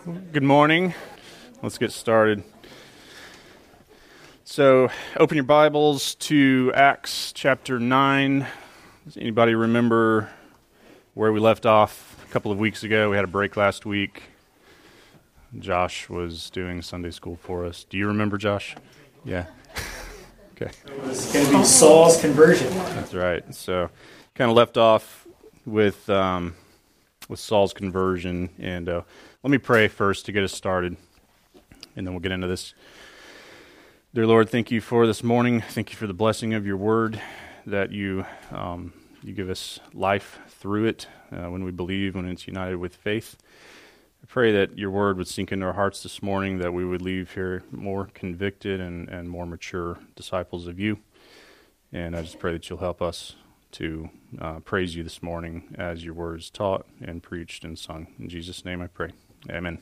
Good morning. Let's get started. So, open your Bibles to Acts chapter 9. Does anybody remember where we left off a couple of weeks ago? We had a break last week. Josh was doing Sunday school for us. Do you remember, Josh? Yeah. Okay. It was going to be Saul's conversion. That's right. So, kind of left off with Saul's conversion, and let me pray first to get us started, and then we'll get into this. Dear Lord, thank you for this morning. Thank you for the blessing of your word, that you give us life through it when we believe, when it's united with faith. I pray that your word would sink into our hearts this morning, that we would leave here more convicted and more mature disciples of you. And I just pray that you'll help us to praise you this morning as your word is taught and preached and sung. In Jesus' name I pray. Amen.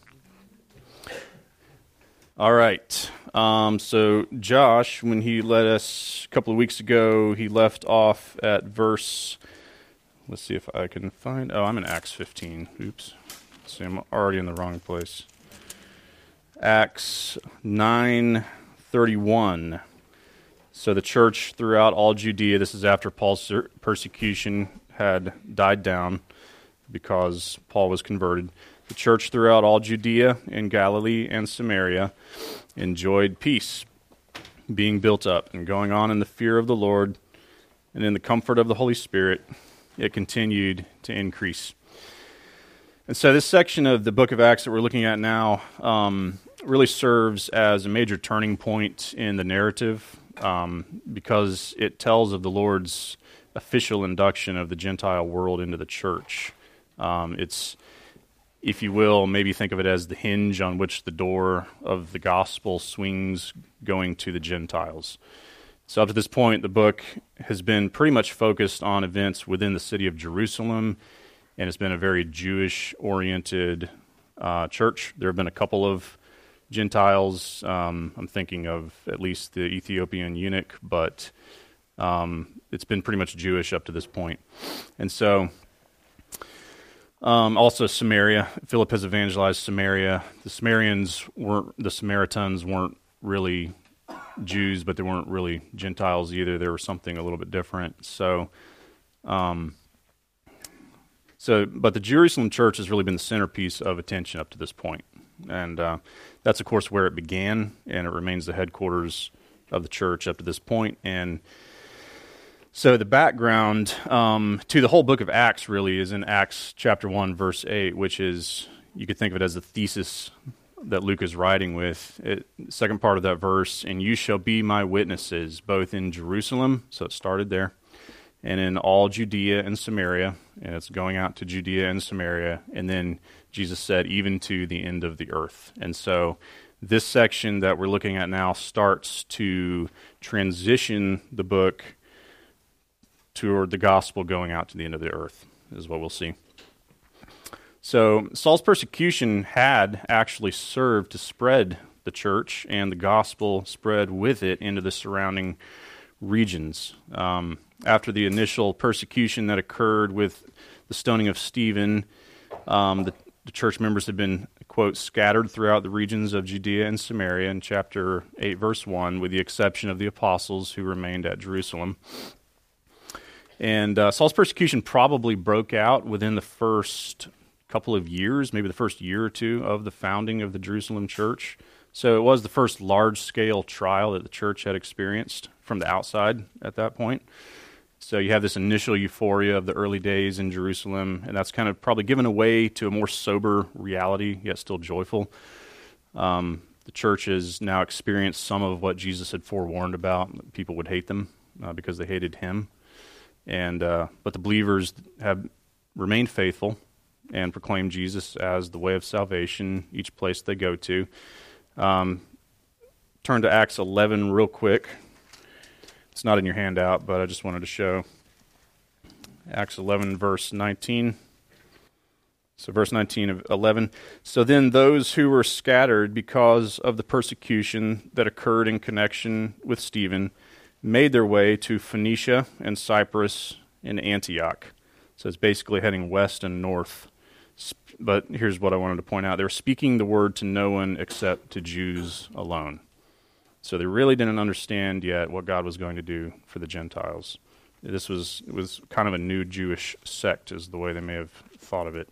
All right. So Josh, when he led us a couple of weeks ago, he left off at verse, let's see if I can find, I'm in Acts 15. Oops. See, I'm already in the wrong place. Acts 9:31. So the church throughout all Judea, this is after Paul's persecution had died down because Paul was converted. The church throughout all Judea and Galilee and Samaria enjoyed peace, being built up and going on in the fear of the Lord and in the comfort of the Holy Spirit. It continued to increase. And so this section of the book of Acts that we're looking at now really serves as a major turning point in the narrative because it tells of the Lord's official induction of the Gentile world into the church. It's, if you will, maybe think of it as the hinge on which the door of the gospel swings going to the Gentiles. So up to this point, the book has been pretty much focused on events within the city of Jerusalem, and it's been a very Jewish-oriented church. There have been a couple of Gentiles. I'm thinking of at least the Ethiopian eunuch, but it's been pretty much Jewish up to this point. And so also Samaria. Philip has evangelized Samaria. The Samaritans weren't really Jews, but they weren't really Gentiles either. They were something a little bit different. But the Jerusalem church has really been the centerpiece of attention up to this point. And that's, of course, where it began, and it remains the headquarters of the church up to this point. And so the background to the whole book of Acts really is in Acts chapter 1, verse 8, which is, you could think of it as the thesis that Luke is writing with. Second part of that verse, and you shall be my witnesses, both in Jerusalem, so it started there, and in all Judea and Samaria, and it's going out to Judea and Samaria, and then Jesus said, even to the end of the earth. And so this section that we're looking at now starts to transition the book toward the gospel going out to the end of the earth, is what we'll see. So Saul's persecution had actually served to spread the church, and the gospel spread with it into the surrounding regions. After the initial persecution that occurred with the stoning of Stephen, the church members had been, quote, scattered throughout the regions of Judea and Samaria in chapter 8, verse 1, with the exception of the apostles who remained at Jerusalem. And Saul's persecution probably broke out within the first couple of years, maybe the first year or two of the founding of the Jerusalem church. So it was the first large-scale trial that the church had experienced from the outside at that point. So you have this initial euphoria of the early days in Jerusalem, and that's kind of probably given way to a more sober reality, yet still joyful. The church has now experienced some of what Jesus had forewarned about. People would hate them because they hated him. But the believers have remained faithful and proclaimed Jesus as the way of salvation each place they go to. Turn to Acts 11 real quick. It's not in your handout, but I just wanted to show Acts 11, verse 19. So verse 19 of 11. So then those who were scattered because of the persecution that occurred in connection with Stephen made their way to Phoenicia and Cyprus and Antioch. So it's basically heading west and north, But here's what I wanted to point out. They were speaking the word to no one except to Jews alone. So they really didn't understand yet what God was going to do for the Gentiles. It was kind of a new Jewish sect, is the way they may have thought of it.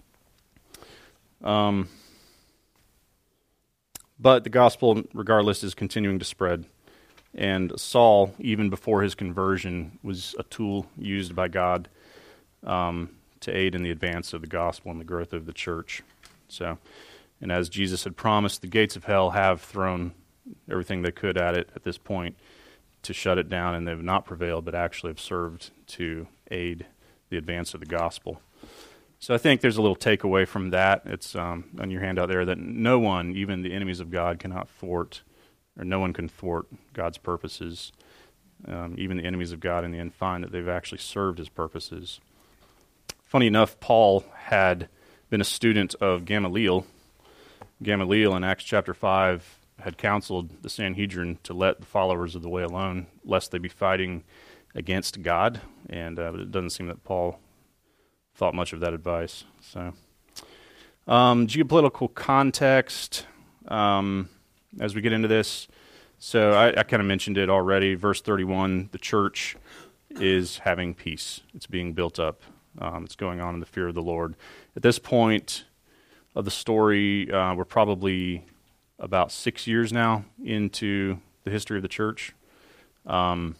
But the gospel, regardless, is continuing to spread. And Saul, even before his conversion, was a tool used by God to aid in the advance of the gospel and the growth of the church. So, and as Jesus had promised, the gates of hell have thrown everything they could at it at this point to shut it down, and they have not prevailed, but actually have served to aid the advance of the gospel. So I think there's a little takeaway from that. It's on your handout there that no one, even the enemies of God, cannot thwart, or no one can thwart God's purposes. Even the enemies of God in the end find that they've actually served his purposes. Funny enough, Paul had been a student of Gamaliel. Gamaliel in Acts chapter 5 had counseled the Sanhedrin to let the followers of the way alone, lest they be fighting against God. And it doesn't seem that Paul thought much of that advice. So, geopolitical context as we get into this. So I kind of mentioned it already. Verse 31, the church is having peace. It's being built up. It's going on in the fear of the Lord. At this point of the story, we're probably about 6 years now into the history of the church. Not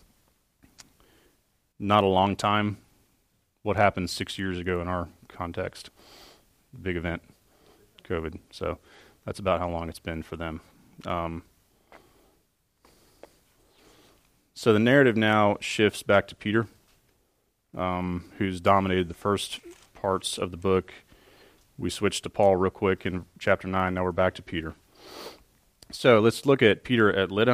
a long time. What happened 6 years ago in our context? Big event, COVID. So that's about how long it's been for them. So the narrative now shifts back to Peter, who's dominated the first parts of the book. We switched to Paul real quick in chapter 9. Now we're back to Peter. So let's look at Peter at Lydda.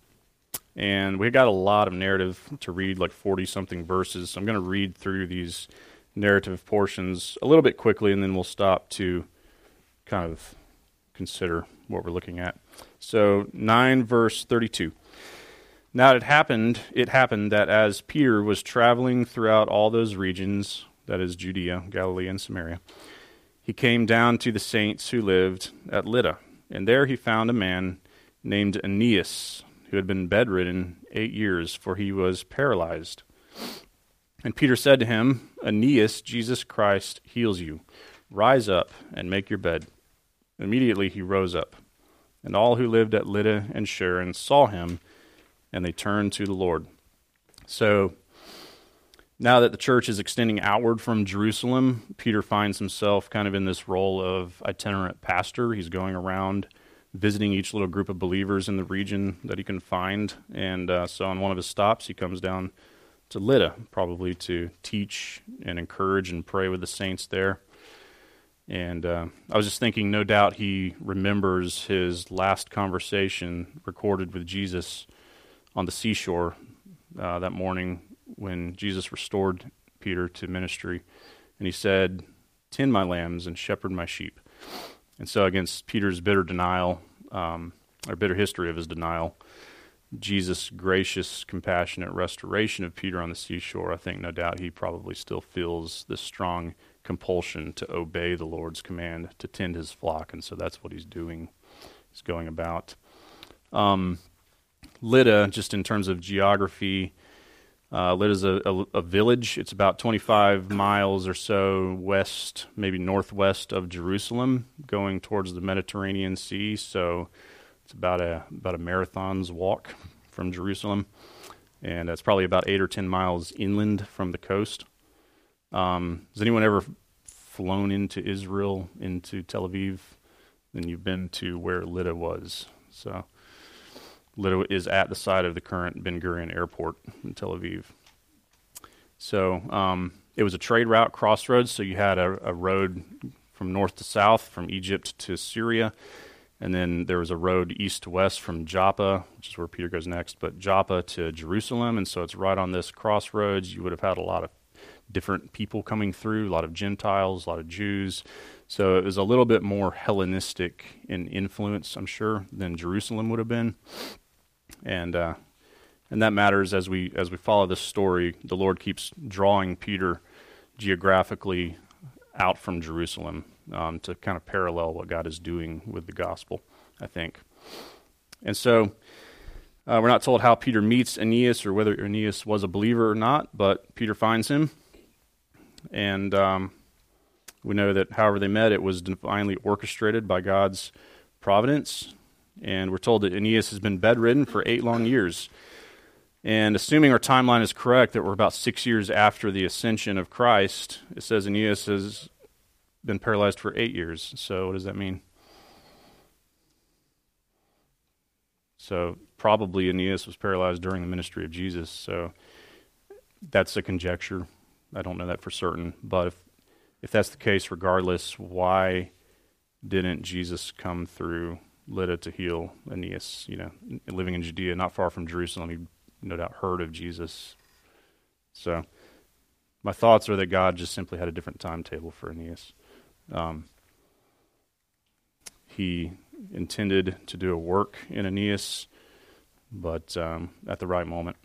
And we got a lot of narrative to read, like 40-something verses. So I'm going to read through these narrative portions a little bit quickly, and then we'll stop to kind of consider what we're looking at. So 9 verse 32. Now it happened that as Peter was traveling throughout all those regions, that is Judea, Galilee, and Samaria, he came down to the saints who lived at Lydda. And there he found a man named Aeneas, who had been bedridden 8 years, for he was paralyzed. And Peter said to him, Aeneas, Jesus Christ heals you. Rise up and make your bed. Immediately he rose up. And all who lived at Lydda and Sharon saw him, and they turned to the Lord. So now that the church is extending outward from Jerusalem, Peter finds himself kind of in this role of itinerant pastor. He's going around visiting each little group of believers in the region that he can find. And so on one of his stops, he comes down to Lydda, probably to teach and encourage and pray with the saints there. And I was just thinking, no doubt he remembers his last conversation recorded with Jesus on the seashore that morning when Jesus restored Peter to ministry. And he said, "Tend my lambs and shepherd my sheep." And so against Peter's bitter denial, or bitter history of his denial, Jesus' gracious, compassionate restoration of Peter on the seashore, I think no doubt he probably still feels this strong compulsion to obey the Lord's command to tend his flock. And so that's what he's doing. He's going about. Lydda, just in terms of geography, Lydda is a village. It's about 25 miles or so west, maybe northwest of Jerusalem, going towards the Mediterranean Sea. So it's about a marathon's walk from Jerusalem, and it's probably about 8 or 10 miles inland from the coast. Has anyone ever flown into Israel, into Tel Aviv? Then you've been to where Lydda was. So Lydda is at the site of the current Ben Gurion Airport in Tel Aviv. So it was a trade route, crossroads, so you had a road from north to south, from Egypt to Syria, and then there was a road east to west from Joppa, which is where Peter goes next, but Joppa to Jerusalem, and so it's right on this crossroads. You would have had a lot of different people coming through, a lot of Gentiles, a lot of Jews, so it was a little bit more Hellenistic in influence, I'm sure, than Jerusalem would have been. And that matters as we follow this story. The Lord keeps drawing Peter geographically out from Jerusalem. to kind of parallel what God is doing with the gospel, I think. And so we're not told how Peter meets Aeneas or whether Aeneas was a believer or not, but Peter finds him. And we know that however they met, it was divinely orchestrated by God's providence. And we're told that Aeneas has been bedridden for 8 long years. And assuming our timeline is correct, that we're about 6 years after the ascension of Christ, it says Aeneas has been paralyzed for 8 years. So what does that mean? So probably Aeneas was paralyzed during the ministry of Jesus. So that's a conjecture. I don't know that for certain. But if that's the case, regardless, why didn't Jesus come through Lydda to heal Aeneas? Living in Judea, not far from Jerusalem, he no doubt heard of Jesus. So my thoughts are that God just simply had a different timetable for Aeneas. He intended to do a work in Aeneas, but at the right moment.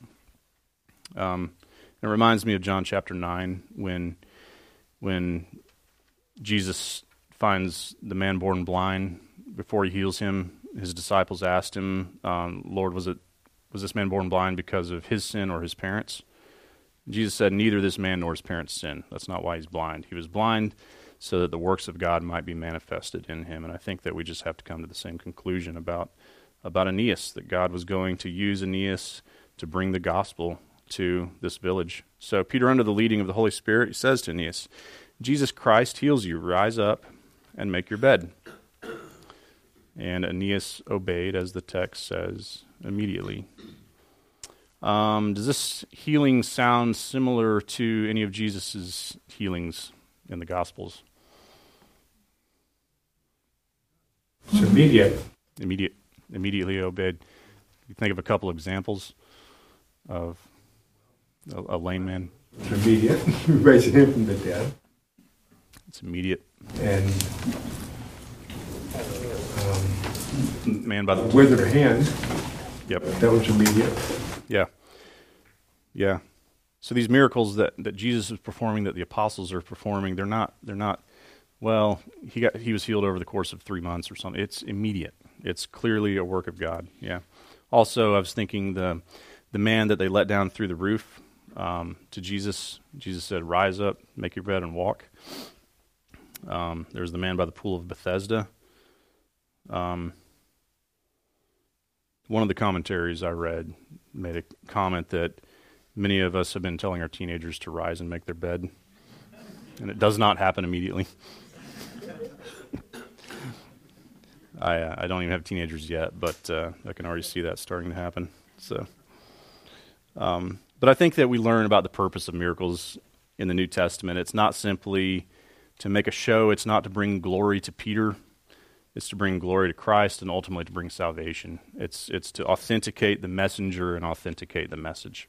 It reminds me of John chapter 9 when Jesus finds the man born blind. Before he heals him, his disciples asked him, Lord, was this man born blind because of his sin or his parents? Jesus said, neither this man nor his parents sinned. That's not why he's blind. He was blind so that the works of God might be manifested in him. And I think that we just have to come to the same conclusion about Aeneas, that God was going to use Aeneas to bring the gospel to this village. So Peter, under the leading of the Holy Spirit, he says to Aeneas, Jesus Christ heals you. Rise up and make your bed. And Aeneas obeyed, as the text says, immediately. Does this healing sound similar to any of Jesus' healings in the Gospels? It's immediate. Immediately obeyed. You think of a couple examples of a lame man. It's immediate. Raising him from the dead. It's immediate. And man by the withered hand. Yep. That was immediate. Yeah. So these miracles that Jesus is performing, that the apostles are performing, they're not. Well, he was healed over the course of 3 months or something. It's immediate. It's clearly a work of God. Yeah. Also, I was thinking the man that they let down through the roof to Jesus. Jesus said, "Rise up, make your bed, and walk." There's the man by the pool of Bethesda. One of the commentaries I read made a comment that many of us have been telling our teenagers to rise and make their bed, and it does not happen immediately. I don't even have teenagers yet, but I can already see that starting to happen. So, but I think that we learn about the purpose of miracles in the New Testament. It's not simply to make a show. It's not to bring glory to Peter. It's to bring glory to Christ and ultimately to bring salvation. It's to authenticate the messenger and authenticate the message.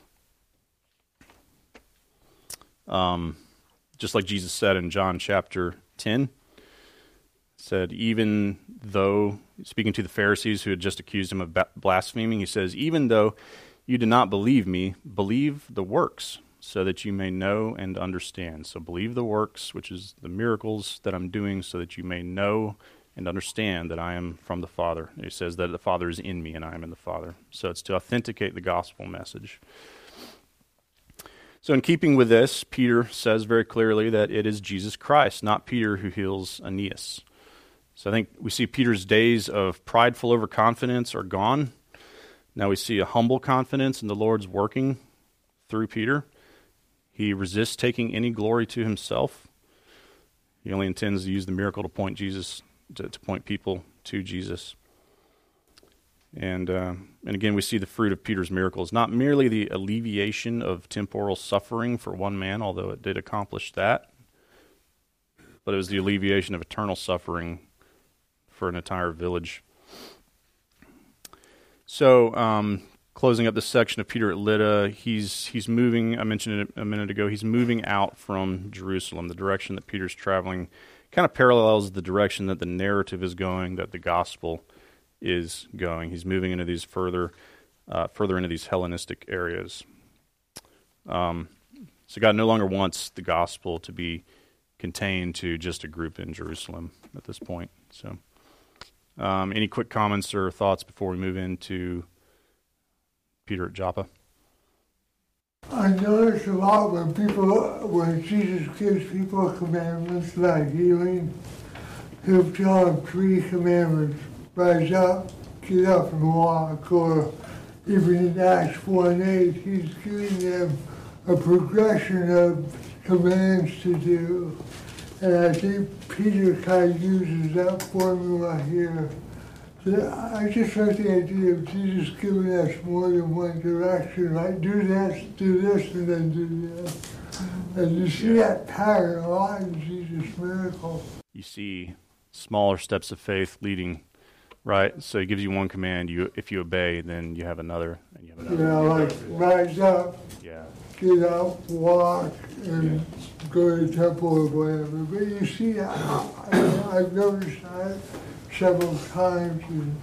Just like Jesus said in John chapter 10, said, even though, speaking to the Pharisees who had just accused him of blaspheming, he says, even though you do not believe me, believe the works, so that you may know and understand. So believe the works, which is the miracles that I'm doing, so that you may know and understand that I am from the Father. He says that the Father is in me and I am in the Father. So it's to authenticate the gospel message. So in keeping with this, Peter says very clearly that it is Jesus Christ, not Peter, who heals Aeneas. So I think we see Peter's days of prideful overconfidence are gone. Now we see a humble confidence in the Lord's working through Peter. He resists taking any glory to himself. He only intends to use the miracle to point point people to Jesus. And again, we see the fruit of Peter's miracles, not merely the alleviation of temporal suffering for one man, although it did accomplish that, but it was the alleviation of eternal suffering for an entire village. So, closing up this section of Peter at Lydda, he's moving, I mentioned it a minute ago, he's moving out from Jerusalem. The direction that Peter's traveling kind of parallels the direction that the narrative is going, that the gospel is going. He's moving into these further into these Hellenistic areas. So God no longer wants the gospel to be contained to just a group in Jerusalem at this point. So, any quick comments or thoughts before we move into Peter at Joppa? I notice a lot when Jesus gives people commandments like healing, he'll tell them 3 commandments: rise up, get up and walk. Or even in Acts 1:8, he's giving them a progression of commands to do. And I think Peter kind of uses that formula here. I just like the idea of Jesus giving us more than one direction, like do this, and then do this. And you see that pattern a lot in Jesus' miracles. You see smaller steps of faith leading, right? So he gives you one command. If you obey, then you have another, and you have another. Yeah, like rise up, get up, walk, and go to the temple or whatever. But you see, I've noticed that several times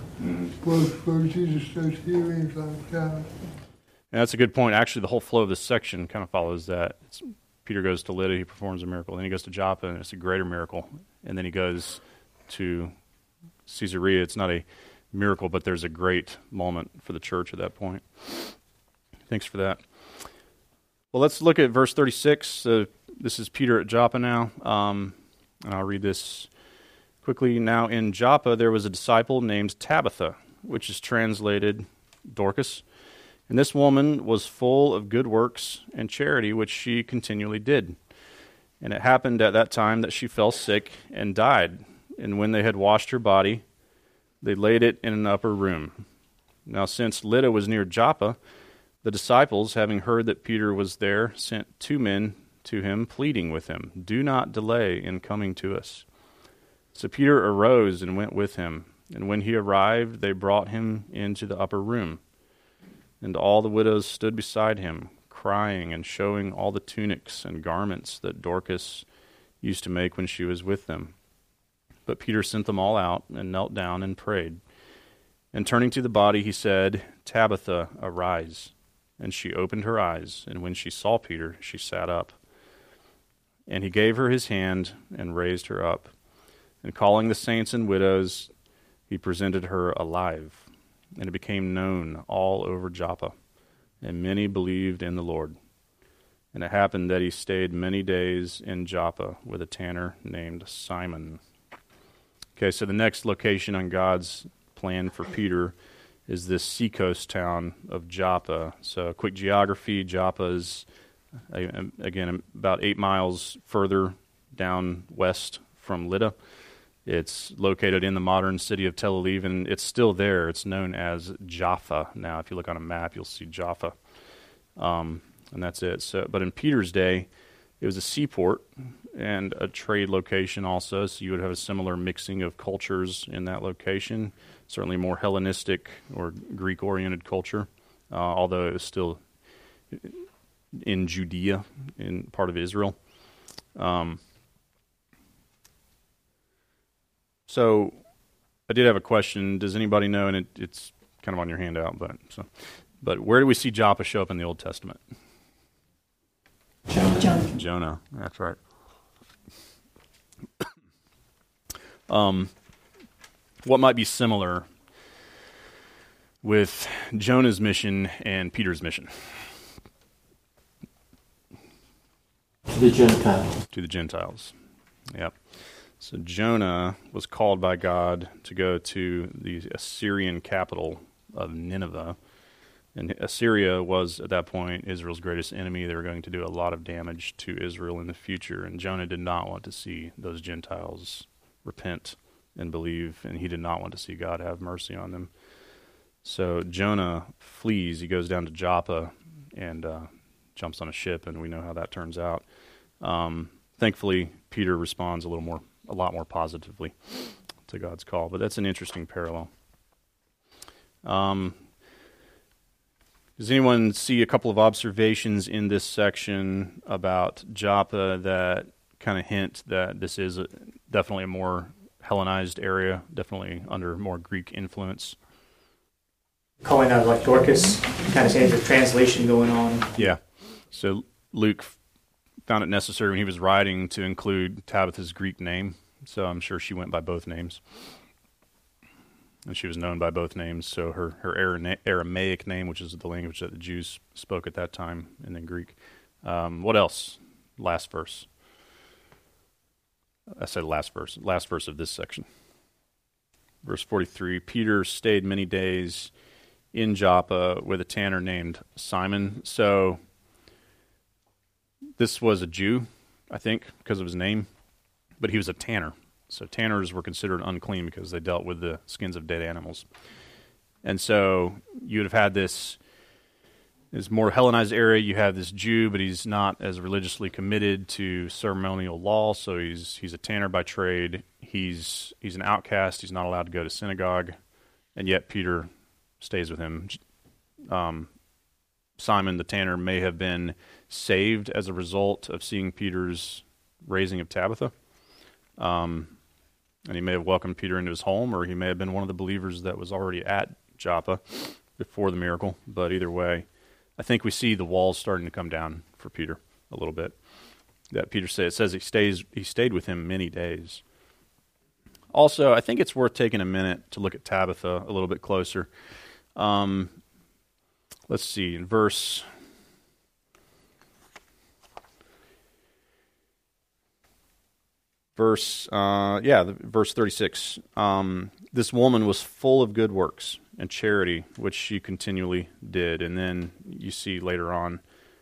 where Jesus does healings like that. And that's a good point. Actually, the whole flow of this section kind of follows that. Peter goes to Lydda, he performs a miracle. Then he goes to Joppa, and it's a greater miracle. And then he goes to Caesarea. It's not a miracle, but there's a great moment for the church at that point. Thanks for that. Well, let's look at verse 36. This is Peter at Joppa now, and I'll read this quickly. Now in Joppa there was a disciple named Tabitha, which is translated Dorcas. And this woman was full of good works and charity, which she continually did. And it happened at that time that she fell sick and died. And when they had washed her body, they laid it in an upper room. Now since Lydda was near Joppa, the disciples, having heard that Peter was there, sent 2 men to him, pleading with him, "Do not delay in coming to us." So Peter arose and went with him. And when he arrived, they brought him into the upper room. And all the widows stood beside him, crying and showing all the tunics and garments that Dorcas used to make when she was with them. But Peter sent them all out and knelt down and prayed. And turning to the body, he said, "Tabitha, arise." And she opened her eyes, and when she saw Peter, she sat up. And he gave her his hand and raised her up. And calling the saints and widows, he presented her alive. And it became known all over Joppa, and many believed in the Lord. And it happened that he stayed many days in Joppa with a tanner named Simon. Okay, so the next location on God's plan for Peter is this seacoast town of Joppa. So quick geography, Joppa is, again, about 8 miles further down west from Lydda. It's located in the modern city of Tel Aviv, and it's still there. It's known as Jaffa. Now, if you look on a map, you'll see Jaffa. And that's it. So, but in Peter's day, it was a seaport and a trade location also, so you would have a similar mixing of cultures in that location, certainly more Hellenistic or Greek-oriented culture, although it was still in Judea, in part of Israel. So I did have a question. Does anybody know, and it's kind of on your handout, but where do we see Joppa show up in the Old Testament? Jonah, that's right. What might be similar with Jonah's mission and Peter's mission? To the Gentiles. To the Gentiles, yep. So Jonah was called by God to go to the Assyrian capital of Nineveh. And Assyria was, at that point, Israel's greatest enemy. They were going to do a lot of damage to Israel in the future. And Jonah did not want to see those Gentiles repent and believe, and he did not want to see God have mercy on them. So Jonah flees. He goes down to Joppa and jumps on a ship, and we know how that turns out. Thankfully, Peter responds a lot more positively to God's call. But that's an interesting parallel. Does anyone see a couple of observations in this section about Joppa that kind of hint that this is definitely a more Hellenized area, definitely under more Greek influence? Calling out like Dorcas, kind of saying there's a translation going on. Yeah. So Luke found it necessary when he was writing to include Tabitha's Greek name, so I'm sure she went by both names. And she was known by both names, so her Aramaic name, which is the language that the Jews spoke at that time, and then Greek. What else? Last verse. I said last verse of this section. Verse 43, Peter stayed many days in Joppa with a tanner named Simon. So this was a Jew, I think, because of his name, but he was a tanner. So tanners were considered unclean because they dealt with the skins of dead animals. And so you would have had this more Hellenized area. You have this Jew, but he's not as religiously committed to ceremonial law, so he's a tanner by trade. He's an outcast. He's not allowed to go to synagogue, and yet Peter stays with him. Simon the tanner may have been saved as a result of seeing Peter's raising of Tabitha. And he may have welcomed Peter into his home, or he may have been one of the believers that was already at Joppa before the miracle. But either way, I think we see the walls starting to come down for Peter a little bit. That Peter says he stayed with him many days. Also, I think it's worth taking a minute to look at Tabitha a little bit closer. Let's see, in verse 36. This woman was full of good works and charity, which she continually did. And then you see later on,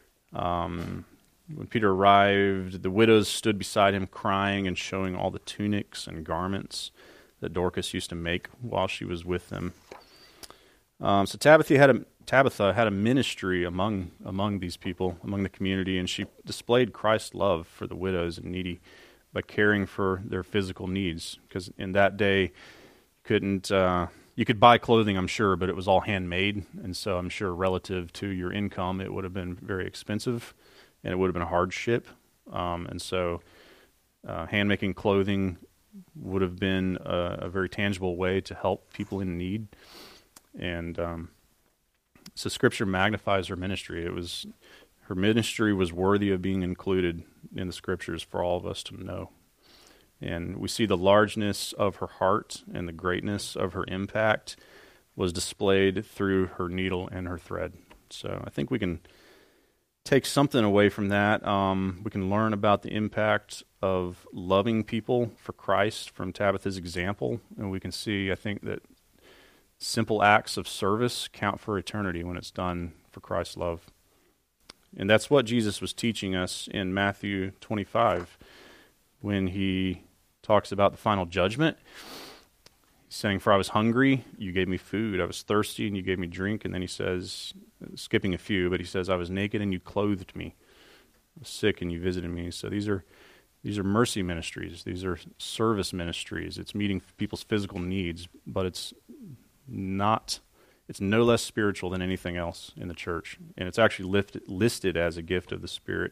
when Peter arrived, the widows stood beside him crying and showing all the tunics and garments that Dorcas used to make while she was with them. So Tabitha had a ministry among these people, among the community, and she displayed Christ's love for the widows and needy by caring for their physical needs. Because in that day, you could buy clothing, I'm sure, but it was all handmade, and so I'm sure relative to your income, it would have been very expensive, and it would have been a hardship. And so hand-making clothing would have been a very tangible way to help people in need. And so Scripture magnifies her ministry. Her ministry was worthy of being included in the Scriptures for all of us to know. And we see the largeness of her heart and the greatness of her impact was displayed through her needle and her thread. So I think we can take something away from that. We can learn about the impact of loving people for Christ from Tabitha's example. And we can see, I think, that simple acts of service count for eternity when it's done for Christ's love. And that's what Jesus was teaching us in Matthew 25 when he talks about the final judgment. He's saying, for I was hungry, you gave me food. I was thirsty, and you gave me drink. And then he says, skipping a few, but he says, I was naked, and you clothed me. I was sick, and you visited me. So these are mercy ministries. These are service ministries. It's meeting people's physical needs, but it's no less spiritual than anything else in the church. And it's actually listed as a gift of the Spirit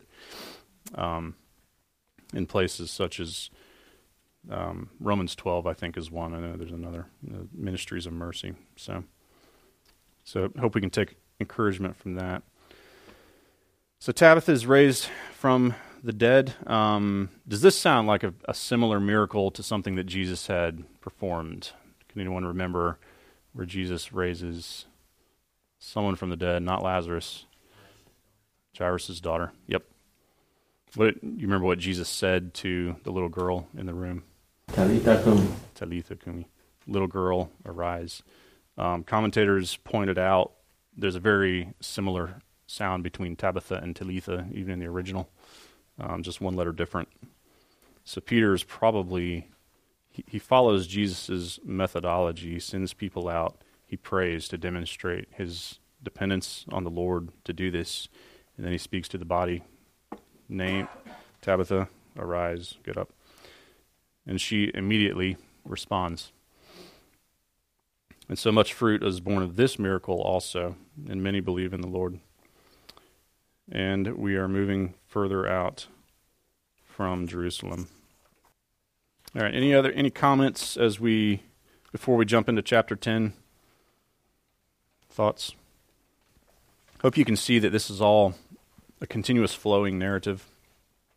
in places such as Romans 12, I think, is one. I know there's another, ministries of mercy. So I hope we can take encouragement from that. So Tabitha is raised from the dead. Does this sound like a similar miracle to something that Jesus had performed? Can anyone remember where Jesus raises someone from the dead, not Lazarus, Jairus' daughter? Yep. You remember what Jesus said to the little girl in the room? Talitha cumi. Talitha cumi. Little girl, arise. Commentators pointed out there's a very similar sound between Tabitha and Talitha, even in the original. Just one letter different. So Peter is probably... He follows Jesus' methodology. He sends people out. He prays to demonstrate his dependence on the Lord to do this. And then he speaks to the body. Name, Tabitha, arise, get up. And she immediately responds. And so much fruit is born of this miracle also, and many believe in the Lord. And we are moving further out from Jerusalem. All right, any comments before we jump into chapter 10? Thoughts? Hope you can see that this is all a continuous flowing narrative.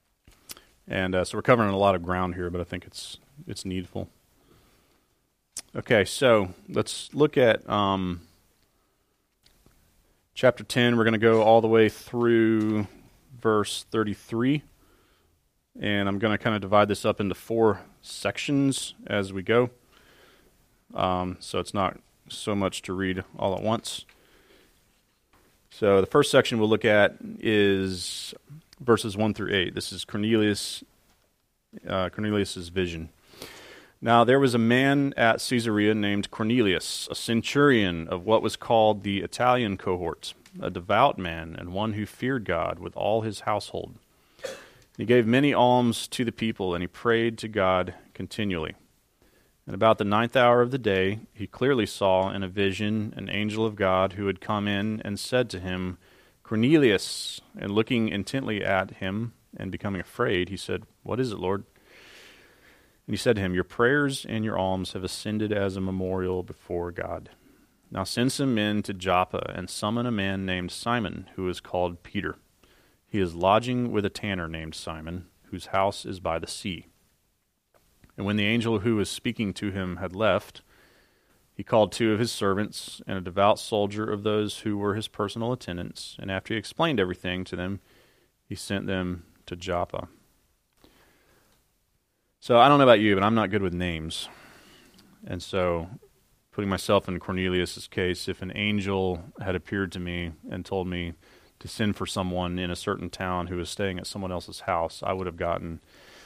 And so we're covering a lot of ground here, but I think it's needful. Okay, so let's look at chapter 10. We're going to go all the way through verse 33. And I'm going to kind of divide this up into 4 sections as we go. So it's not so much to read all at once. So the first section we'll look at is verses 1 through 8. This is Cornelius's vision. Now there was a man at Caesarea named Cornelius, a centurion of what was called the Italian cohort, a devout man and one who feared God with all his household. He gave many alms to the people, and he prayed to God continually. And about the 9th hour of the day, he clearly saw in a vision an angel of God who had come in and said to him, Cornelius. And looking intently at him and becoming afraid, he said, What is it, Lord? And he said to him, Your prayers and your alms have ascended as a memorial before God. Now send some men to Joppa and summon a man named Simon, who is called Peter. He is lodging with a tanner named Simon, whose house is by the sea. And when the angel who was speaking to him had left, he called 2 of his servants and a devout soldier of those who were his personal attendants, and after he explained everything to them, he sent them to Joppa. So I don't know about you, but I'm not good with names. And so putting myself in Cornelius' case, if an angel had appeared to me and told me to send for someone in a certain town who was staying at someone else's house, I would have gotten...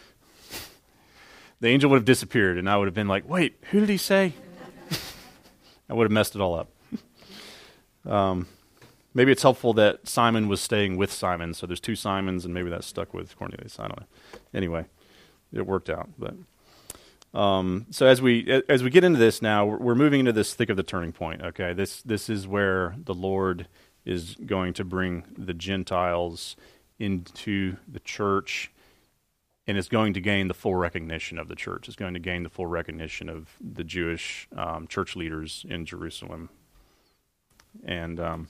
The angel would have disappeared, and I would have been like, wait, who did he say? I would have messed it all up. Maybe it's helpful that Simon was staying with Simon, so there's 2 Simons, and maybe that stuck with Cornelius. I don't know. Anyway, it worked out. But so as we get into this now, we're moving into this thick of the turning point. Okay, this is where the Lord is going to bring the Gentiles into the church, and is going to gain the full recognition of the church. It's going to gain the full recognition of the Jewish church leaders in Jerusalem. And I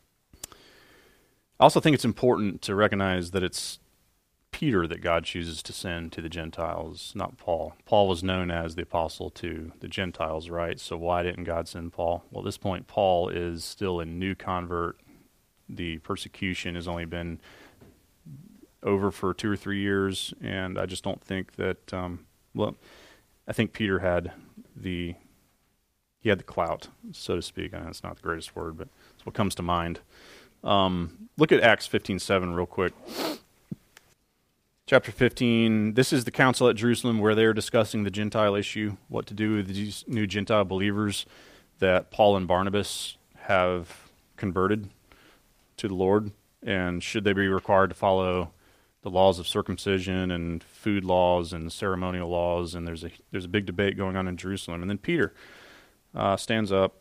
also think it's important to recognize that it's Peter that God chooses to send to the Gentiles, not Paul. Paul was known as the apostle to the Gentiles, right? So why didn't God send Paul? Well, at this point, Paul is still a new convert. The persecution has only been over for 2 or 3 years, and I just don't think that, I think Peter had the clout, so to speak. I know it's not the greatest word, but it's what comes to mind. Look at Acts 15:7 real quick. Chapter 15, this is the council at Jerusalem where they're discussing the Gentile issue, what to do with these new Gentile believers that Paul and Barnabas have converted to the Lord, and should they be required to follow the laws of circumcision and food laws and ceremonial laws, and there's a big debate going on in Jerusalem. And then Peter stands up,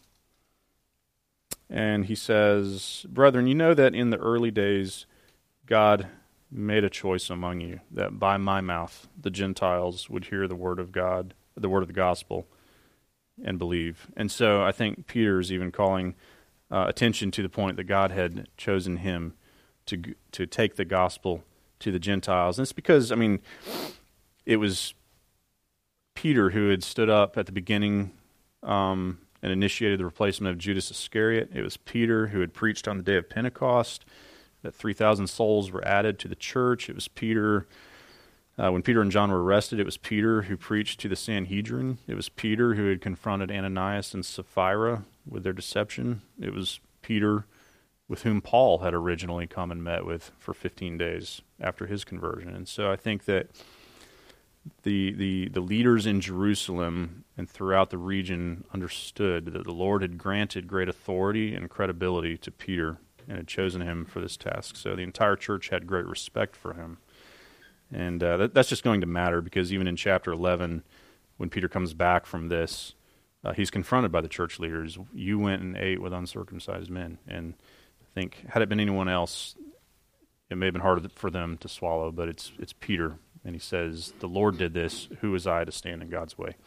and he says, Brethren, you know that in the early days God made a choice among you, that by my mouth the Gentiles would hear the word of God, the word of the gospel, and believe. And so I think Peter's even calling attention to the point that God had chosen him to take the gospel to the Gentiles. And it's because, it was Peter who had stood up at the beginning and initiated the replacement of Judas Iscariot. It was Peter who had preached on the day of Pentecost, that 3,000 souls were added to the church. It was Peter, when Peter and John were arrested, it was Peter who preached to the Sanhedrin. It was Peter who had confronted Ananias and Sapphira with their deception. It was Peter with whom Paul had originally come and met with for 15 days after his conversion. And so I think that the leaders in Jerusalem and throughout the region understood that the Lord had granted great authority and credibility to Peter and had chosen him for this task. So the entire church had great respect for him. And that's just going to matter, because even in chapter 11, when Peter comes back from this, he's confronted by the church leaders. You went and ate with uncircumcised men. And I think, had it been anyone else, it may have been harder for them to swallow, but it's Peter. And he says, the Lord did this. Who is I to stand in God's way?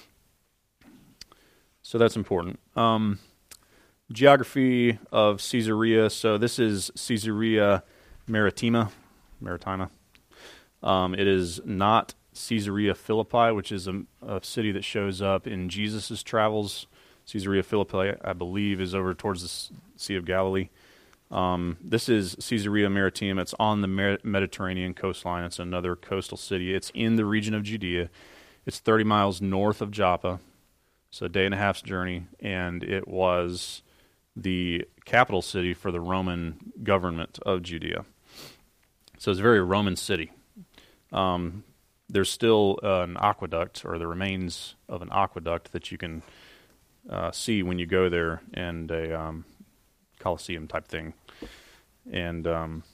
So that's important. Geography of Caesarea. So this is Caesarea Maritima. It is not Caesarea Philippi, which is a city that shows up in Jesus' travels. Caesarea Philippi, I believe, is over towards the Sea of Galilee. This is Caesarea Maritima. It's on the Mediterranean coastline. It's another coastal city. It's in the region of Judea. It's 30 miles north of Joppa, so a day and a half's journey, and it was the capital city for the Roman government of Judea. So it's a very Roman city. There's still an aqueduct, or the remains of an aqueduct, that you can see when you go there, and a Colosseum type thing. And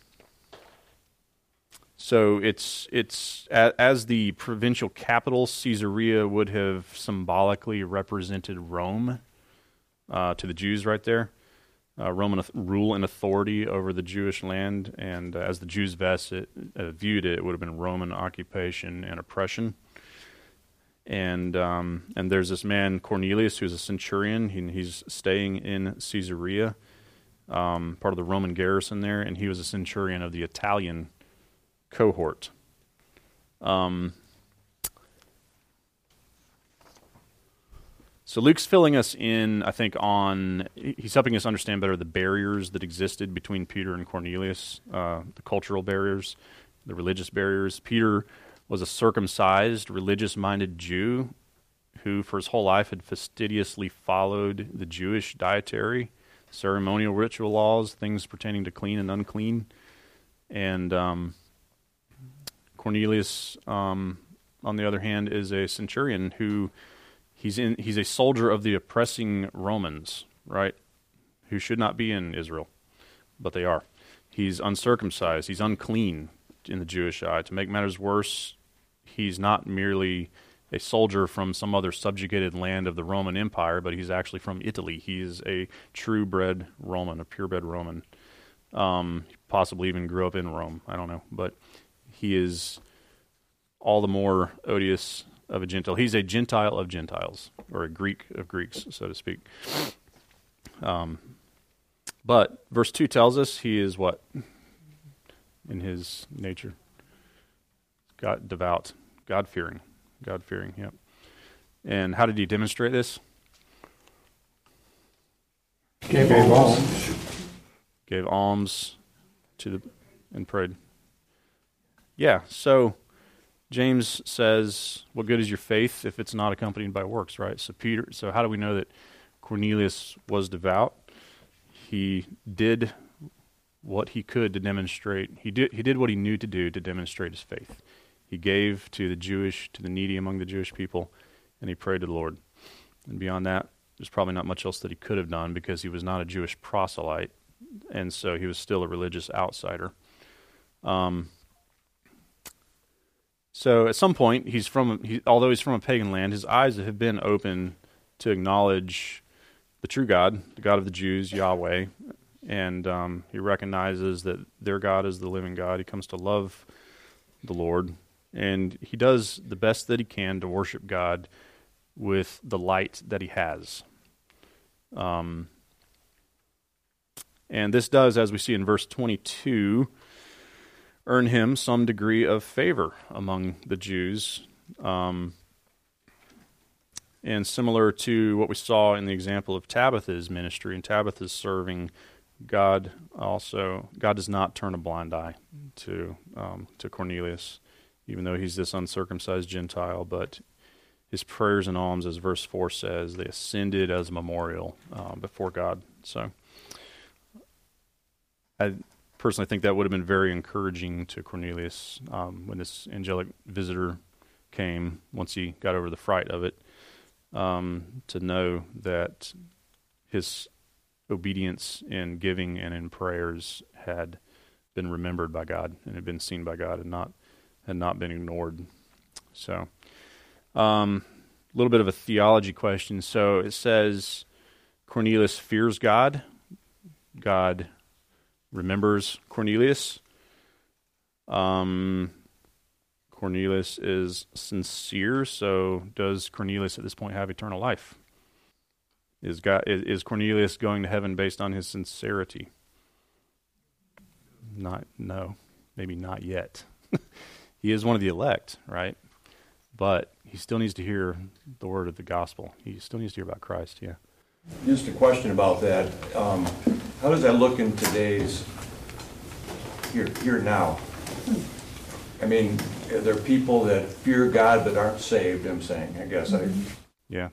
so it's as the provincial capital, Caesarea would have symbolically represented Rome to the Jews right there. Roman rule and authority over the Jewish land, and as the Jews viewed it, it would have been Roman occupation and oppression. And there's this man Cornelius, who's a centurion. He's staying in Caesarea, part of the Roman garrison there, and he was a centurion of the Italian cohort. So Luke's filling us in, I think, he's helping us understand better the barriers that existed between Peter and Cornelius, the cultural barriers, the religious barriers. Peter was a circumcised, religious-minded Jew who, for his whole life, had fastidiously followed the Jewish dietary, ceremonial ritual laws, things pertaining to clean and unclean. And Cornelius, on the other hand, is a centurion who he's a soldier of the oppressing Romans, right? Who should not be in Israel, but they are. He's uncircumcised. He's unclean in the Jewish eye. To make matters worse, he's not merely a soldier from some other subjugated land of the Roman Empire, but he's actually from Italy. He is a true-bred Roman, a purebred Roman. Possibly even grew up in Rome. I don't know. But he is all the more odious of a Gentile. He's a Gentile of Gentiles, or a Greek of Greeks, so to speak. But verse 2 tells us he is what? In his nature? God devout, God-fearing, yep. And how did he demonstrate this? Gave alms. Gave alms and prayed. Yeah, so James says, what good is your faith if it's not accompanied by works, right? So how do we know that Cornelius was devout? He did what he could to demonstrate. He did what he knew to do to demonstrate his faith. He gave to the needy among the Jewish people, and he prayed to the Lord. And beyond that, there's probably not much else that he could have done, because he was not a Jewish proselyte, and so he was still a religious outsider. So at some point, although he's from a pagan land, his eyes have been open to acknowledge the true God, the God of the Jews, Yahweh, and he recognizes that their God is the living God. He comes to love the Lord, and he does the best that he can to worship God with the light that he has. And this does, as we see in verse 22, earn him some degree of favor among the Jews. And similar to what we saw in the example of Tabitha's ministry and Tabitha's serving, God does not turn a blind eye to Cornelius, even though he's this uncircumcised Gentile. But his prayers and alms, as verse 4 says, they ascended as a memorial before God. So I personally think that would have been very encouraging to Cornelius when this angelic visitor came, once he got over the fright of it, to know that his obedience in giving and in prayers had been remembered by God and had been seen by God and had not been ignored. So, a little bit of a theology question. So it says Cornelius fears God. God remembers Cornelius. Cornelius is sincere. So does Cornelius at this point have eternal life? Is Cornelius going to heaven based on his sincerity? No, maybe not yet. he is one of the elect, right? But he still needs to hear the word of the gospel. He still needs to hear about Christ, yeah. Just a question about that. How does that look in today's here now? I mean, are there people that fear God but aren't saved? I'm saying, I guess. Yeah.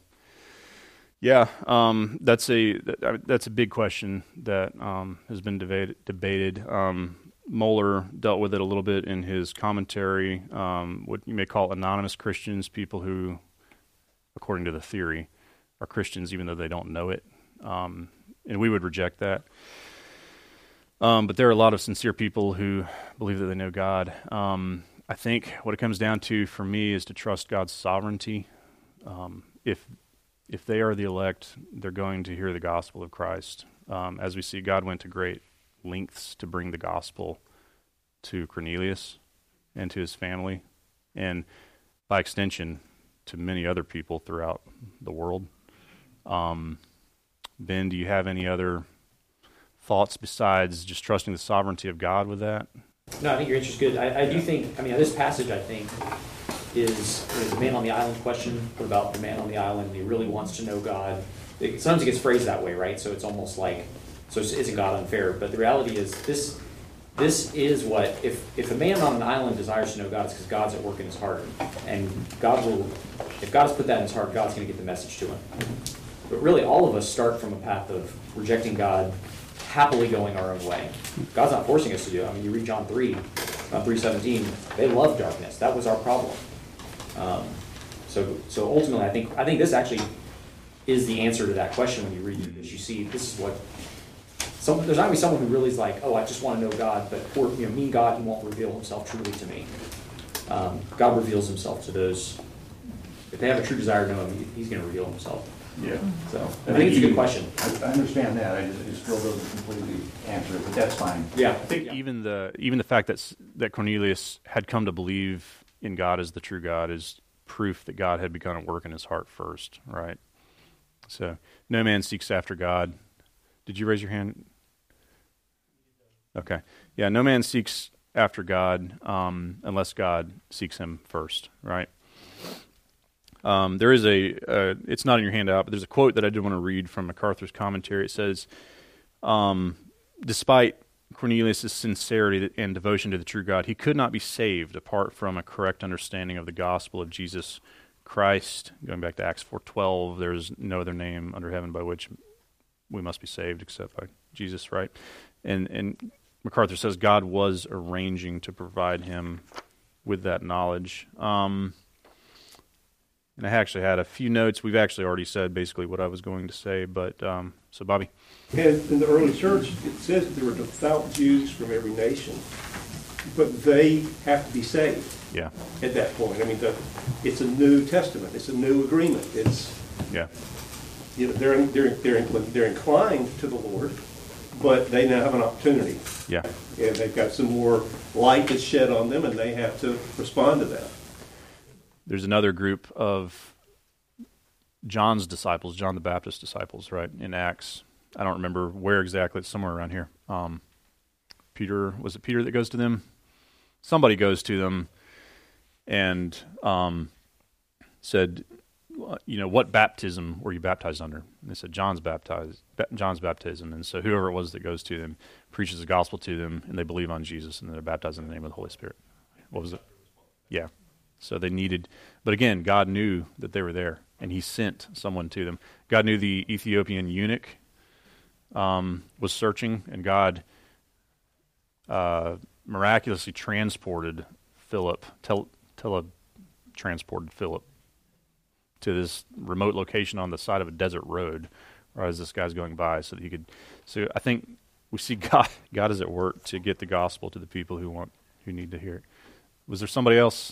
That's a big question that has been debated. Moeller dealt with it a little bit in his commentary. What you may call anonymous Christians, people who, according to the theory, are Christians even though they don't know it, and we would reject that. But there are a lot of sincere people who believe that they know God. I think what it comes down to for me is to trust God's sovereignty. If they are the elect, they're going to hear the gospel of Christ. As we see, God went to great lengths to bring the gospel to Cornelius and to his family, and by extension, to many other people throughout the world. Ben, do you have any other thoughts besides just trusting the sovereignty of God with that? No, I think your answer's good. I do think, this passage, I think, is the man on the island question. What about the man on the island? He really wants to know God. Sometimes it gets phrased that way, right? So it's almost like, so isn't God unfair? But the reality is, this is what, if a man on an island desires to know God, it's because God's at work in his heart. And if God has put that in his heart, God's going to get the message to him. But really, all of us start from a path of rejecting God, happily going our own way. God's not forcing us to do it. You read John 3:17, they love darkness. That was our problem. So ultimately, I think this actually is the answer to that question when you read this. You see, this is what, there's not going to be someone who really is like, oh, I just want to know God, but for me, God, he won't reveal himself truly to me. God reveals himself to those, if they have a true desire to know him, he's going to reveal himself. Yeah. So I think it's a good question. I understand that. It still doesn't completely answer it, but that's fine. Yeah. I think even the fact that Cornelius had come to believe in God as the true God is proof that God had begun at work in his heart first, right? So no man seeks after God. Did you raise your hand? Okay. Yeah, no man seeks after God unless God seeks him first, right? There is it's not in your handout, but there's a quote that I did want to read from MacArthur's commentary. It says, despite Cornelius' sincerity and devotion to the true God, he could not be saved apart from a correct understanding of the gospel of Jesus Christ. Going back to Acts 4:12, there's no other name under heaven by which we must be saved except by Jesus, right? And MacArthur says God was arranging to provide him with that knowledge. And I actually had a few notes. We've actually already said basically what I was going to say, but so Bobby. And in the early church, it says that there were devout Jews from every nation, but they have to be saved. Yeah. At that point, it's a new testament. It's a new agreement. They're inclined to the Lord, but they now have an opportunity. Yeah. And they've got some more light that's shed on them, and they have to respond to that. There's another group of John's disciples, John the Baptist disciples, right, in Acts. I don't remember where exactly. It's somewhere around here. Peter, was it Peter that goes to them? Somebody goes to them and said, what baptism were you baptized under? And they said, John's baptism. And so whoever it was that goes to them preaches the gospel to them, and they believe on Jesus, and they're baptized in the name of the Holy Spirit. What was it? Yeah. So they needed, but again, God knew that they were there, and he sent someone to them. God knew the Ethiopian eunuch was searching, and God miraculously transported Philip, transported Philip to this remote location on the side of a desert road, or as this guy's going by, so that he could. So I think we see God is at work to get the gospel to the people who need to hear it. Was there somebody else?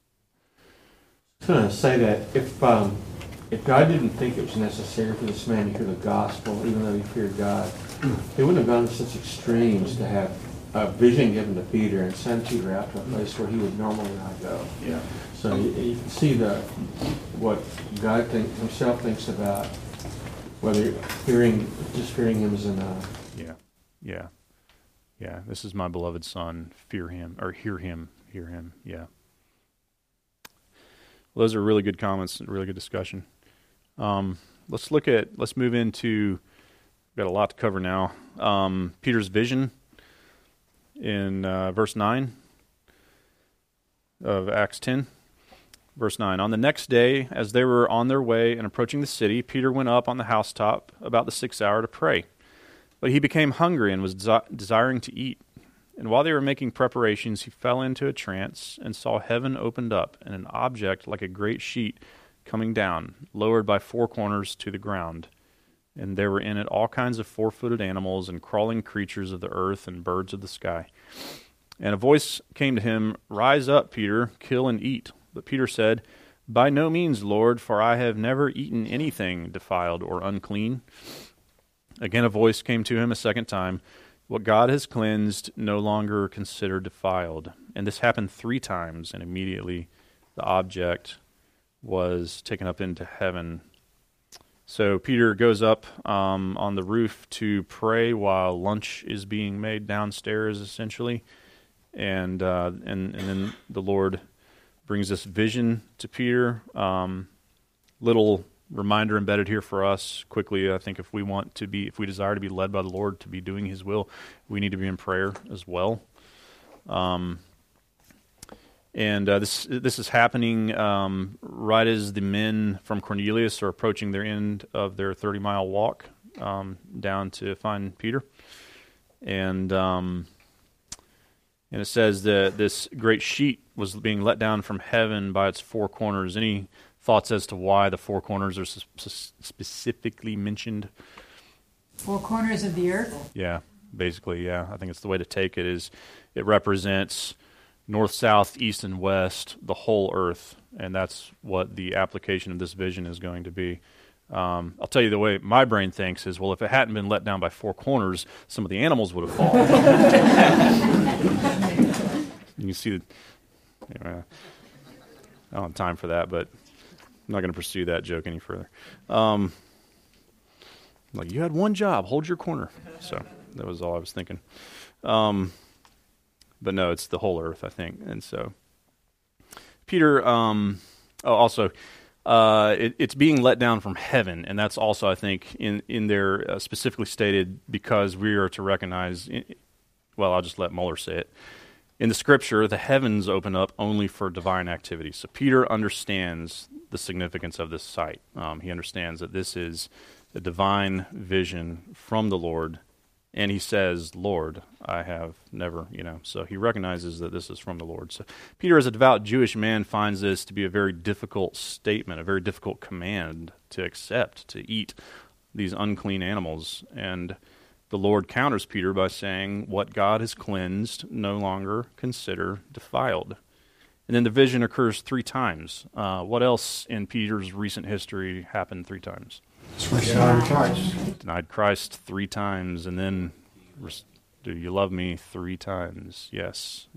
I was going to say that if God didn't think it was necessary for this man to hear the gospel, even though he feared God, he wouldn't have gone to such extremes to have a vision given to Peter and send Peter out to a place where he would normally not go. Yeah. So you can see what God himself thinks about whether just fearing him is enough. Yeah. This is my beloved son. Fear him, or hear him. Yeah. Well, those are really good comments and really good discussion. Let's move into, we've got a lot to cover now. Peter's vision in verse 9 of Acts 10. Verse 9, on the next day, as they were on their way and approaching the city, Peter went up on the housetop about the 6th hour to pray. But he became hungry and was desiring to eat. And while they were making preparations, he fell into a trance and saw heaven opened up and an object like a great sheet coming down, lowered by 4 corners to the ground. And there were in it all kinds of 4-footed animals and crawling creatures of the earth and birds of the sky. And a voice came to him, rise up, Peter, kill and eat. But Peter said, by no means, Lord, for I have never eaten anything defiled or unclean. Again a voice came to him a second time, what God has cleansed, no longer consider defiled. And this happened 3 times, and immediately the object was taken up into heaven. So Peter goes up on the roof to pray while lunch is being made downstairs, essentially. And then the Lord brings this vision to Peter. Little reminder embedded here for us quickly. I think if we desire to be led by the Lord to be doing His will, we need to be in prayer as well. This is happening right as the men from Cornelius are approaching their end of their 30-mile walk down to find Peter, and it says that this great sheet was being let down from heaven by its 4 corners. Any thoughts as to why the 4 corners are specifically mentioned? 4 corners of the earth? Yeah, basically, yeah. I think it's the way to take it is it represents north, south, east, and west, the whole earth, and that's what the application of this vision is going to be. I'll tell you the way my brain thinks is, well, if it hadn't been let down by 4 corners, some of the animals would have fallen. You can see, anyway, I don't have time for that, but I'm not going to pursue that joke any further. Like, you had one job, hold your corner. So that was all I was thinking. But no, it's the whole earth, I think. And so Peter, it's being let down from heaven, and that's also, I think, in there specifically stated because we are to recognize, I'll just let Muller say it. In the Scripture, the heavens open up only for divine activity. So Peter understands the significance of this sight. He understands that this is a divine vision from the Lord, and he says, Lord, I have never, so he recognizes that this is from the Lord. So Peter, as a devout Jewish man, finds this to be a very difficult statement, a very difficult command to accept, to eat these unclean animals. And the Lord counters Peter by saying, what God has cleansed, no longer consider defiled. And then the vision occurs 3 times. What else in Peter's recent history happened 3 times? Denied Christ 3 times, and then, do you love me 3 times? Yes.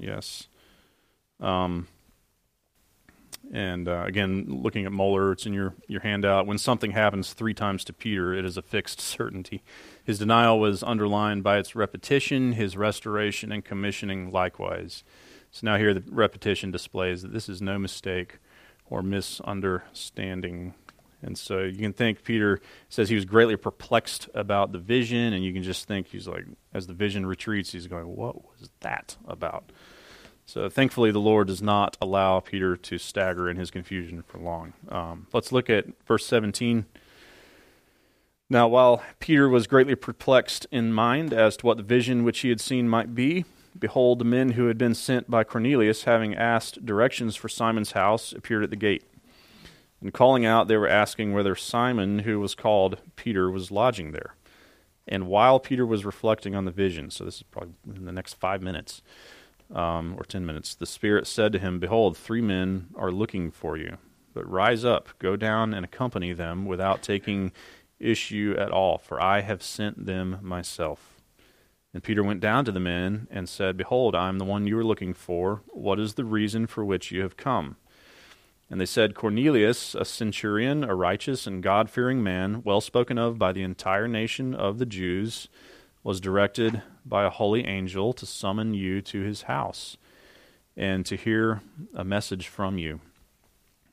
Again, looking at Muller, it's in your handout. When something happens 3 times to Peter, it is a fixed certainty. His denial was underlined by its repetition, his restoration and commissioning likewise. So now here the repetition displays that this is no mistake or misunderstanding. And so you can think Peter says he was greatly perplexed about the vision, and you can just think he's like, as the vision retreats, he's going, what was that about? So thankfully the Lord does not allow Peter to stagger in his confusion for long. Let's look at verse 17. Now while Peter was greatly perplexed in mind as to what the vision which he had seen might be, behold, the men who had been sent by Cornelius, having asked directions for Simon's house, appeared at the gate. And calling out, they were asking whether Simon, who was called Peter, was lodging there. And while Peter was reflecting on the vision, so this is probably in the next 5 minutes, or 10 minutes, the Spirit said to him, behold, 3 men are looking for you. But rise up, go down and accompany them without taking issue at all, for I have sent them myself. And Peter went down to the men and said, behold, I am the one you are looking for. What is the reason for which you have come? And they said, Cornelius, a centurion, a righteous and God-fearing man, well spoken of by the entire nation of the Jews, was directed by a holy angel to summon you to his house and to hear a message from you.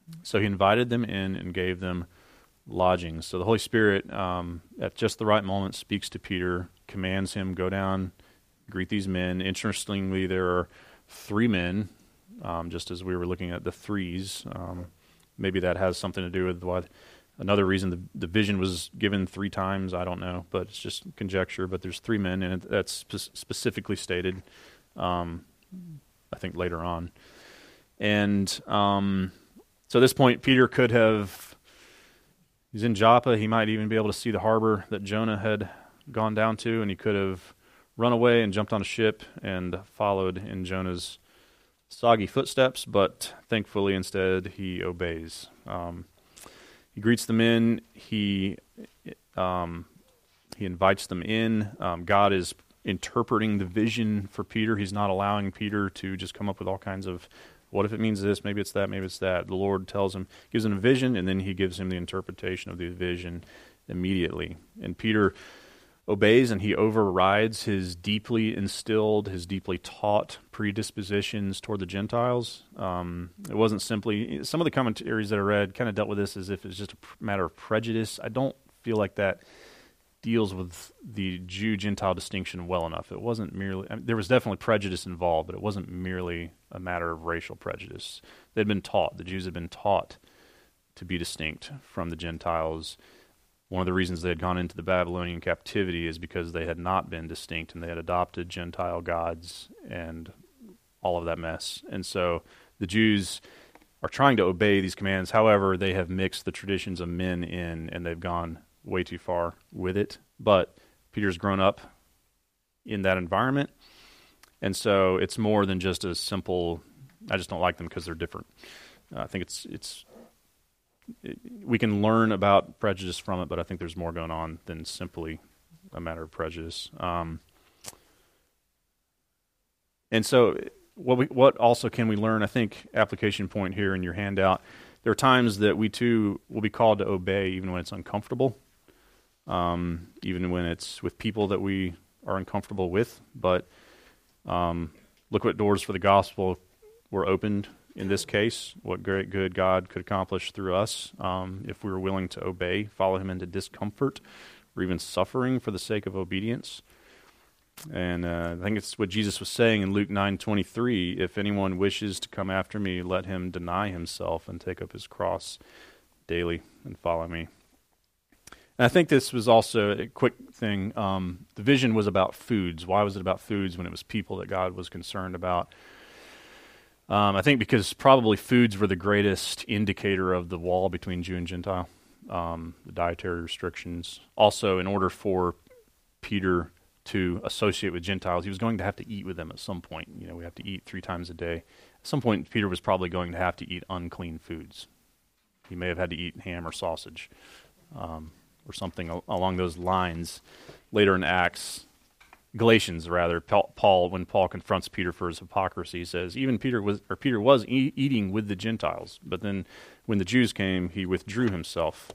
So he invited them in and gave them lodgings. So the Holy Spirit, at just the right moment, speaks to Peter, commands him, go down, greet these men. Interestingly, there are 3 men, just as we were looking at the threes. Maybe that has something to do with what another reason the vision was given 3 times. I don't know, but it's just conjecture. But there's 3 men, and that's specifically stated, I think, later on. And so at this point, Peter could have, he's in Joppa. He might even be able to see the harbor that Jonah had gone down to, and he could have run away and jumped on a ship and followed in Jonah's soggy footsteps, but thankfully instead he obeys. He greets them in. He invites them in. God is interpreting the vision for Peter. He's not allowing Peter to just come up with all kinds of, what if it means this? Maybe it's that. Maybe it's that. The Lord tells him, gives him a vision, and then he gives him the interpretation of the vision immediately. And Peter obeys, and he overrides his deeply instilled, his deeply taught predispositions toward the Gentiles. It wasn't simply, some of the commentaries that I read kind of dealt with this as if it's just a matter of prejudice. I don't feel like that deals with the Jew-Gentile distinction well enough. It wasn't merely, there was definitely prejudice involved, but it wasn't merely a matter of racial prejudice. They'd been taught, the Jews had been taught to be distinct from the Gentiles. One of the reasons they had gone into the Babylonian captivity is because they had not been distinct, and they had adopted Gentile gods and all of that mess. And so the Jews are trying to obey these commands. However, they have mixed the traditions of men in, and they've gone way too far with it. But Peter's grown up in that environment, and so it's more than just a simple, I just don't like them because they're different. I think we can learn about prejudice from it, but I think there's more going on than simply a matter of prejudice. And so what also can we learn? I think application point here in your handout, there are times that we too will be called to obey even when it's uncomfortable, even when it's with people that we are uncomfortable with. But look what doors for the gospel were opened in this case, what great good God could accomplish through us if we were willing to obey, follow him into discomfort, or even suffering for the sake of obedience. And I think it's what Jesus was saying in Luke 9:23, if anyone wishes to come after me, let him deny himself and take up his cross daily and follow me. And I think this was also a quick thing. The vision was about foods. Why was it about foods when it was people that God was concerned about? I think because probably foods were the greatest indicator of the wall between Jew and Gentile, the dietary restrictions. Also, in order for Peter to associate with Gentiles, he was going to have to eat with them at some point. You know, we have to eat 3 times a day. At some point, Peter was probably going to have to eat unclean foods. He may have had to eat ham or sausage or something along those lines. Later in Galatians, Paul, when Paul confronts Peter for his hypocrisy, says even Peter was eating with the Gentiles, but then when the Jews came, he withdrew himself.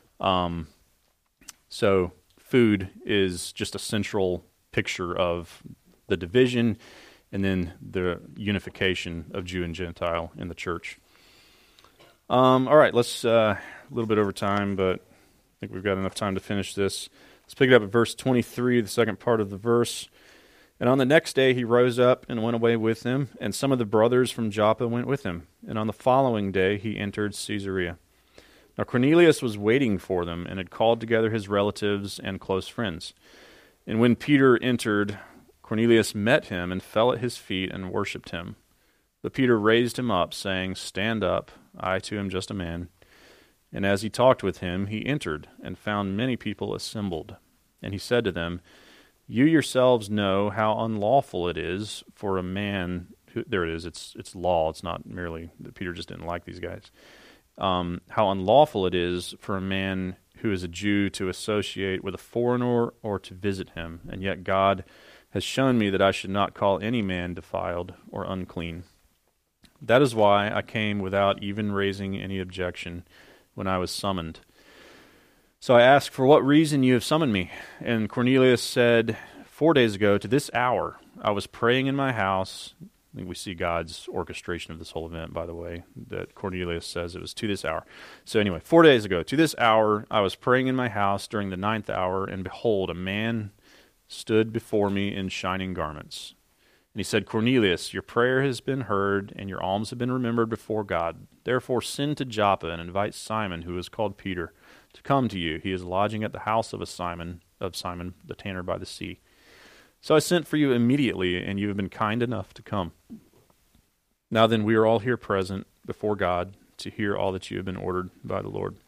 So food is just a central picture of the division and then the unification of Jew and Gentile in the church. All right, let's a little bit over time, but I think we've got enough time to finish this. Let's pick it up at verse 23, the second part of the verse. And on the next day he rose up and went away with them, and some of the brothers from Joppa went with him. And on the following day he entered Caesarea. Now Cornelius was waiting for them, and had called together his relatives and close friends. And when Peter entered, Cornelius met him and fell at his feet and worshipped him. But Peter raised him up, saying, "Stand up, I too am just a man." And as he talked with him, he entered and found many people assembled. And he said to them, "You yourselves know how unlawful it is for a man," there it is, it's law, it's not merely that Peter just didn't like these guys, how unlawful it is for a man who is a Jew to associate with a foreigner or to visit him. And yet God has shown me that I should not call any man defiled or unclean. That is why I came without even raising any objection when I was summoned. So I asked, "For what reason you have summoned me?" And Cornelius said, 4 days ago to this hour, I was praying in my house, I think we see God's orchestration of this whole event, by the way, that Cornelius says it was to this hour. So anyway, 4 days ago, to this hour, I was praying in my house during the 9th hour, and behold, a man stood before me in shining garments. And he said, Cornelius, your prayer has been heard, and your alms have been remembered before God. Therefore send to Joppa and invite Simon, who is called Peter, to come to you. He is lodging at the house of Simon, the tanner by the sea. So I sent for you immediately, and you have been kind enough to come. Now then, we are all here present before God to hear all that you have been ordered by the Lord.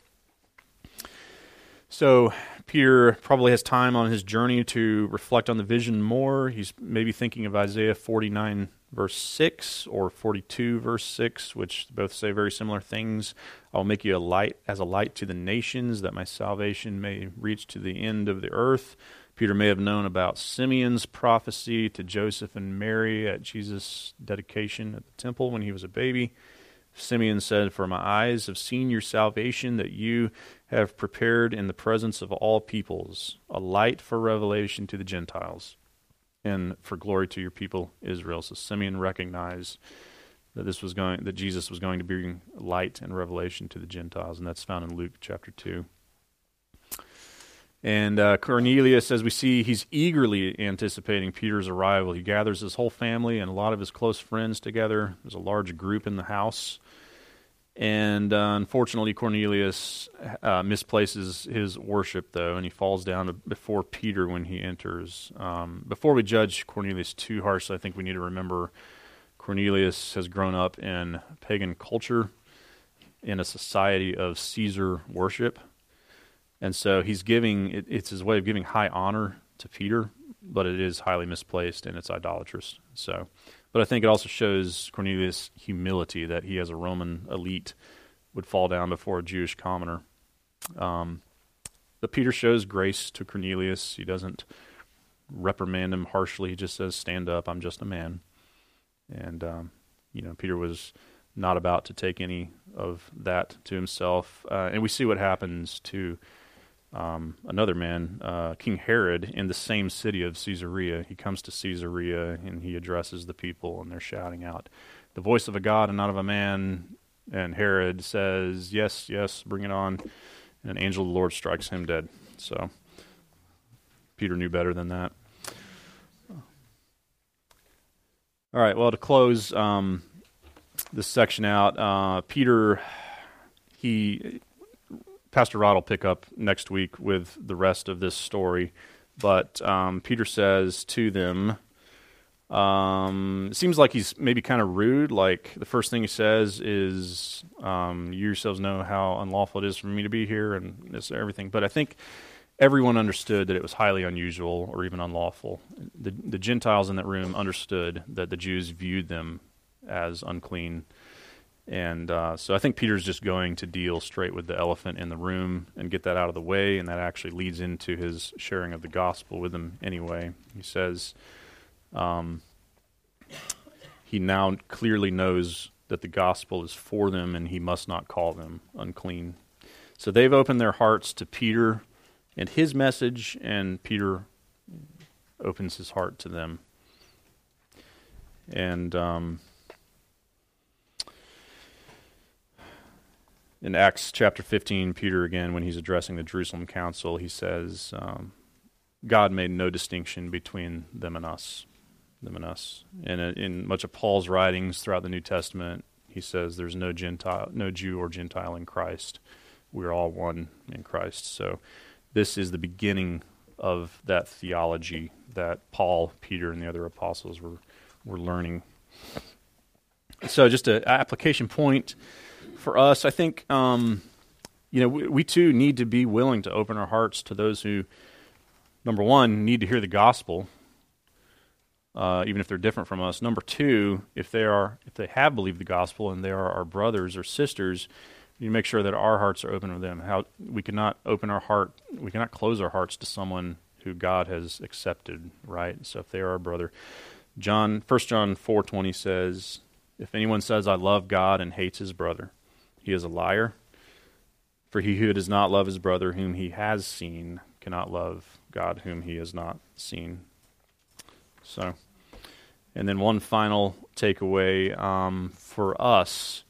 So Peter probably has time on his journey to reflect on the vision more. He's maybe thinking of Isaiah 49, verse 6, or 42, verse 6, which both say very similar things. I'll make you a light to the nations, that my salvation may reach to the end of the earth. Peter may have known about Simeon's prophecy to Joseph and Mary at Jesus' dedication at the temple when he was a baby. Simeon said, for my eyes have seen your salvation that you have prepared in the presence of all peoples, a light for revelation to the Gentiles and for glory to your people Israel. So Simeon recognized that that Jesus was going to bring light and revelation to the Gentiles, and that's found in Luke chapter 2. And Cornelius, as we see, he's eagerly anticipating Peter's arrival. He gathers his whole family and a lot of his close friends together. There's a large group in the house. And unfortunately, Cornelius misplaces his worship, though, and he falls down before Peter when he enters. Before we judge Cornelius too harshly, I think we need to remember Cornelius has grown up in pagan culture, in a society of Caesar worship. And so it's his way of giving high honor to Peter, but it is highly misplaced and it's idolatrous. But I think it also shows Cornelius' humility, that he as a Roman elite would fall down before a Jewish commoner. But Peter shows grace to Cornelius. He doesn't reprimand him harshly. He just says, stand up, I'm just a man. And, Peter was not about to take any of that to himself. And we see what happens to another man, King Herod, in the same city of Caesarea. He comes to Caesarea and he addresses the people, and they're shouting out, the voice of a God and not of a man. And Herod says, yes, yes, bring it on. And an angel of the Lord strikes him dead. So Peter knew better than that. All right, well, to close this section out, Peter, Pastor Rod will pick up next week with the rest of this story, but Peter says to them, it seems like he's maybe kind of rude. Like the first thing he says is, you yourselves know how unlawful it is for me to be here and this and everything. But I think everyone understood that it was highly unusual or even unlawful. The Gentiles in that room understood that the Jews viewed them as unclean. And so I think Peter's just going to deal straight with the elephant in the room and get that out of the way, and that actually leads into his sharing of the gospel with them anyway. He says he now clearly knows that the gospel is for them and he must not call them unclean. So they've opened their hearts to Peter and his message, and Peter opens his heart to them. And in Acts chapter 15, Peter, again, when he's addressing the Jerusalem council, he says, God made no distinction between them and us. And in much of Paul's writings throughout the New Testament, he says there's no Jew or Gentile in Christ. We're all one in Christ. So this is the beginning of that theology that Paul, Peter, and the other apostles were learning. So just an application point for us, I think, we too need to be willing to open our hearts to those who, number one, need to hear the gospel, even if they're different from us. Number two, if they have believed the gospel and they are our brothers or sisters, we need to make sure that our hearts are open to them. We cannot close our hearts to someone who God has accepted, right? So if they are our brother, 1 John 4:20 says, if anyone says, I love God and hates his brother, he is a liar. For he who does not love his brother whom he has seen cannot love God whom he has not seen. So And then one final takeaway for us.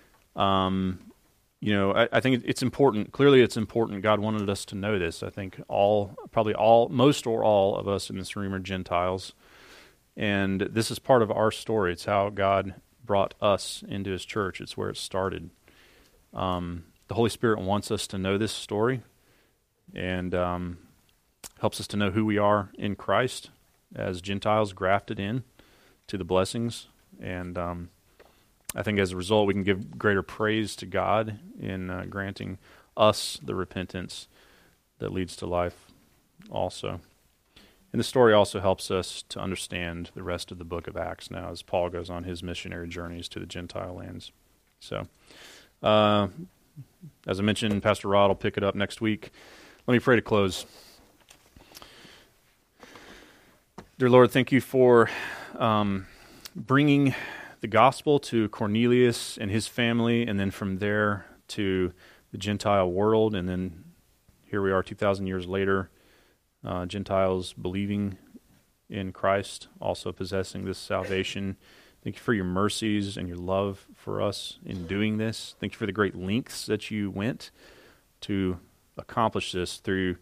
I think it's important. Clearly, it's important. God wanted us to know this. I think most or all of us in this room are Gentiles. And this is part of our story. It's how God brought us into His church. It's where it started. The Holy Spirit wants us to know this story and helps us to know who we are in Christ as Gentiles grafted in to the blessings. And I think as a result, we can give greater praise to God in granting us the repentance that leads to life also. And the story also helps us to understand the rest of the book of Acts now as Paul goes on his missionary journeys to the Gentile lands. So, as I mentioned, Pastor Rod will pick it up next week. Let me pray to close. Dear Lord, thank you for bringing the gospel to Cornelius and his family, and then from there to the Gentile world, and then here we are 2,000 years later, Gentiles believing in Christ, also possessing this salvation. Thank you for your mercies and your love for us in doing this. Thank you for the great lengths that you went to accomplish this through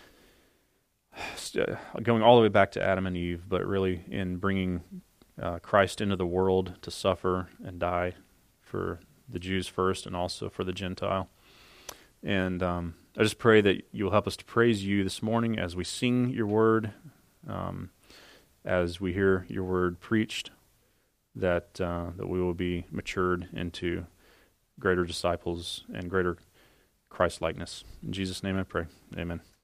going all the way back to Adam and Eve, but really in bringing Christ into the world to suffer and die for the Jews first and also for the Gentile. And I just pray that you'll help us to praise you this morning as we sing your word, as we hear your word preached, that we will be matured into greater disciples and greater Christ-likeness. In Jesus' name I pray. Amen.